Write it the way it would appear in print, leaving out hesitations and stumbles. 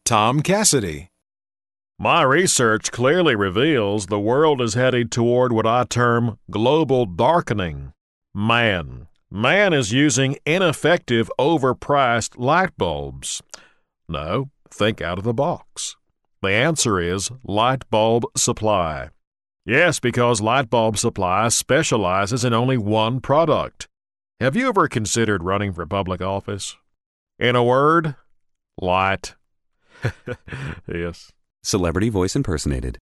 Tom Cassidy. My research clearly reveals the world is headed toward what I term global darkening. Man is using ineffective, overpriced light bulbs. No, think out of the box. The answer is light bulb supply. Yes, because light bulb supply specializes in only one product. Have you ever considered running for public office? In a word, light. Yes. Celebrity voice impersonated.